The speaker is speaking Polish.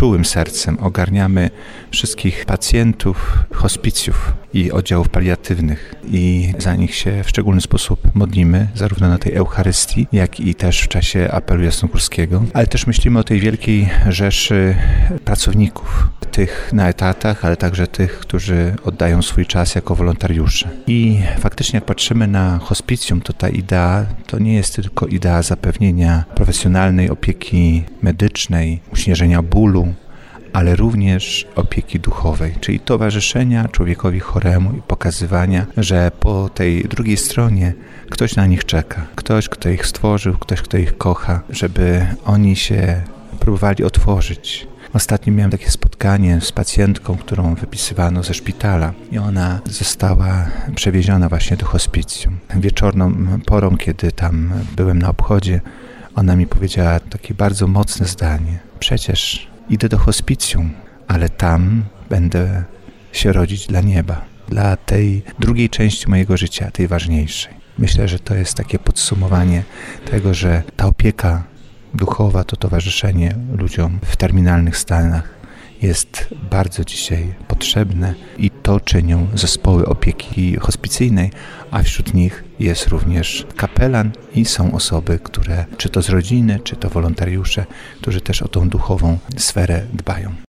czułym sercem ogarniamy wszystkich pacjentów hospicjów i oddziałów paliatywnych i za nich się w szczególny sposób modlimy, zarówno na tej Eucharystii, jak i też w czasie apelu jasnogórskiego, ale też myślimy o tej wielkiej rzeszy pracowników, tych na etatach, ale także tych, którzy oddają swój czas jako wolontariusze. I faktycznie jak patrzymy na hospicjum, to ta idea to nie jest tylko idea zapewnienia profesjonalnej opieki medycznej, uśmierzenia bólu, ale również opieki duchowej, czyli towarzyszenia człowiekowi choremu i pokazywania, że po tej drugiej stronie ktoś na nich czeka, ktoś, kto ich stworzył, ktoś, kto ich kocha, żeby oni się próbowali otworzyć. Ostatnio miałem takie spotkanie z pacjentką, którą wypisywano ze szpitala i ona została przewieziona właśnie do hospicjum. Wieczorną porą, kiedy tam byłem na obchodzie, ona mi powiedziała takie bardzo mocne zdanie. Przecież idę do hospicjum, ale tam będę się rodzić dla nieba, dla tej drugiej części mojego życia, tej ważniejszej. Myślę, że to jest takie podsumowanie tego, że ta opieka duchowa, to towarzyszenie ludziom w terminalnych stanach jest bardzo dzisiaj potrzebne i to czynią zespoły opieki hospicyjnej, a wśród nich jest również kapelan i są osoby, które czy to z rodziny, czy to wolontariusze, którzy też o tą duchową sferę dbają.